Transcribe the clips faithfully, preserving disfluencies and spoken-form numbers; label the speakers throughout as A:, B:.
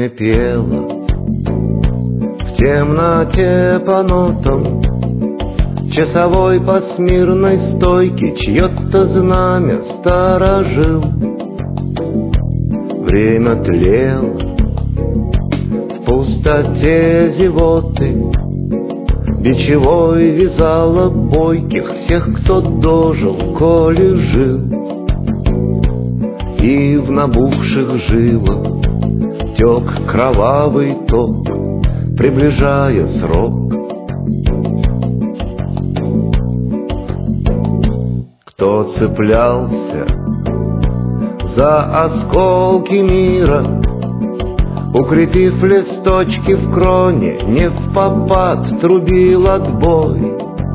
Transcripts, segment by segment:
A: песня пела в темноте по нотам. Часовой по смирной стойке чье-то знамя сторожил. Время тлело в пустоте зевоты, бичевой вязала бойких всех, кто дожил, коли жил. И в набухших жилах тек кровавый ток, приближая срок. Кто цеплялся за осколки мира, укрепив листочки в кроне, не впопад трубил отбой.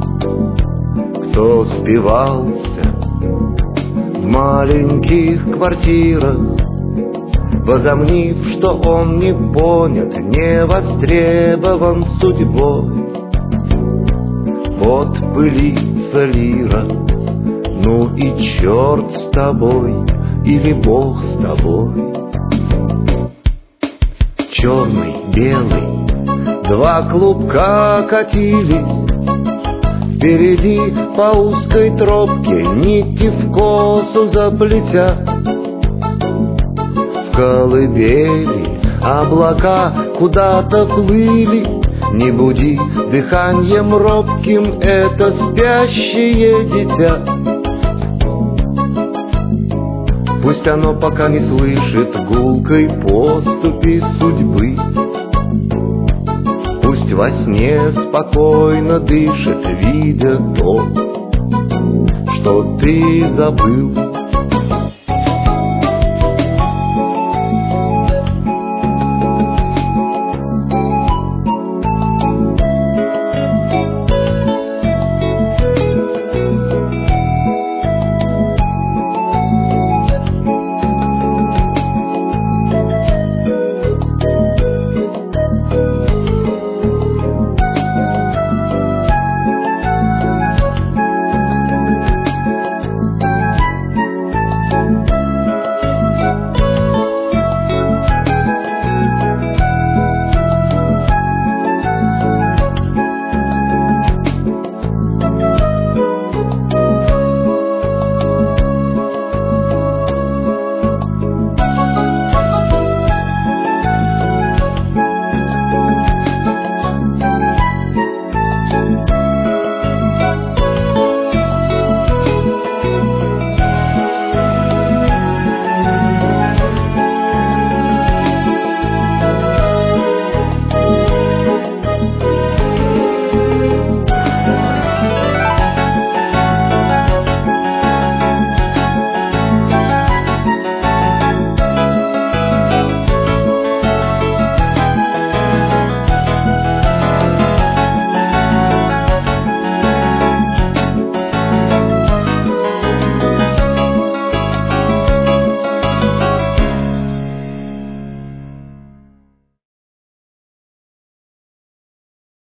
A: Кто спивался в маленьких квартирах, возомнив, что он не понят, не востребован судьбой. Вот пылится лира, ну и черт с тобой, или Бог с тобой. Черный, белый, два клубка катились впереди по узкой тропке, нити в косу заплетя. В колыбели облака куда-то плыли, не буди дыханием робким это спящее дитя. Пусть оно пока не слышит гулкой поступи судьбы, пусть во сне спокойно дышит, видя то, что ты забыл.